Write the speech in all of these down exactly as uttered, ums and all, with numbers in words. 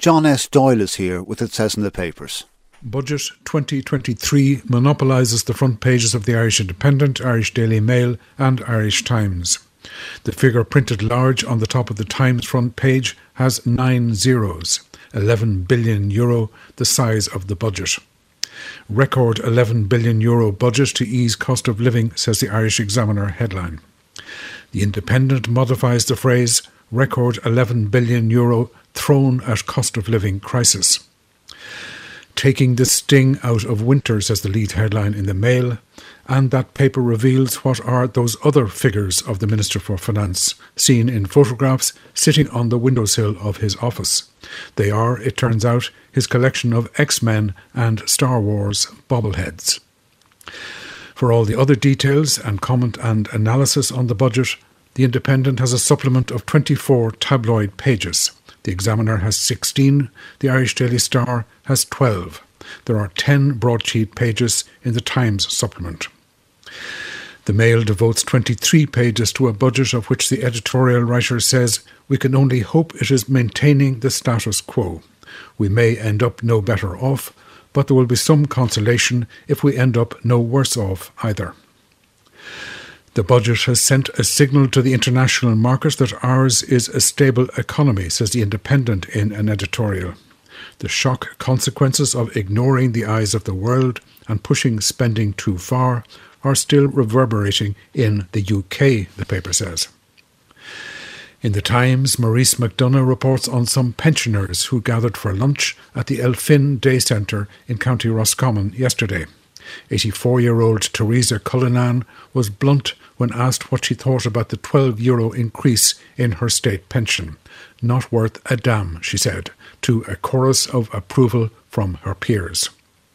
John S. Doyle is here with It Says in the Papers. Budget twenty twenty-three monopolises the front pages of the Irish Independent, Irish Daily Mail and Irish Times. The figure printed large on the top of the Times front page has nine zeros, eleven billion euro, the size of the budget. Record eleven billion euro budget to ease cost of living, says the Irish Examiner headline. The Independent modifies the phrase record eleven billion euro thrown at cost of living crisis. Taking the sting out of winter, says the lead headline in the Mail, and that paper reveals what are those other figures of the Minister for Finance, seen in photographs sitting on the windowsill of his office. They are, it turns out, his collection of X-Men and Star Wars bobbleheads. For all the other details and comment and analysis on the budget, the Independent has a supplement of twenty-four tabloid pages. The Examiner has sixteen, the Irish Daily Star has twelve. There are ten broadsheet pages in the Times supplement. The Mail devotes twenty-three pages to a budget of which the editorial writer says we can only hope it is maintaining the status quo. We may end up no better off, but there will be some consolation if we end up no worse off either. The budget has sent a signal to the international market that ours is a stable economy, says the Independent in an editorial. The shock consequences of ignoring the eyes of the world and pushing spending too far are still reverberating in the U K, the paper says. In the Times, Maurice McDonough reports on some pensioners who gathered for lunch at the Elphin Day Centre in County Roscommon yesterday. eighty-four-year-old Teresa Cullinan was blunt when asked what she thought about the twelve euro increase in her state pension. Not worth a damn, she said, to a chorus of approval from her peers.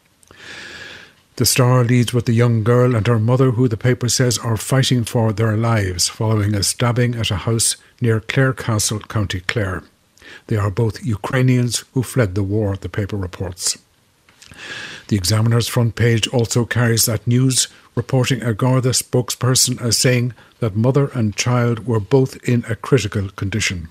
The Star leads with the young girl and her mother, who the paper says are fighting for their lives following a stabbing at a house near Clare Castle, County Clare. They are both Ukrainians who fled the war, the paper reports. The Examiner's front page also carries that news, reporting a Garda spokesperson as saying that mother and child were both in a critical condition.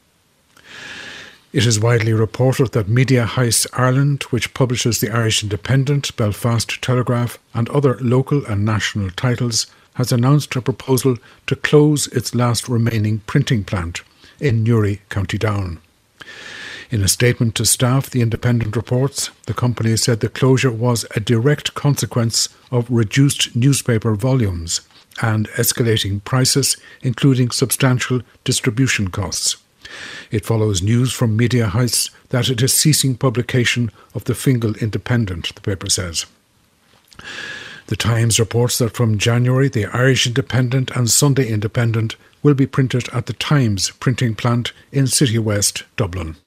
It is widely reported that Media House Ireland, which publishes the Irish Independent, Belfast Telegraph and other local and national titles, has announced a proposal to close its last remaining printing plant in Newry, County Down. In a statement to staff, the Independent reports, the company said the closure was a direct consequence of reduced newspaper volumes and escalating prices, including substantial distribution costs. It follows news from Media House that it is ceasing publication of the Fingal Independent, the paper says. The Times reports that from January, the Irish Independent and Sunday Independent will be printed at the Times printing plant in City West, Dublin.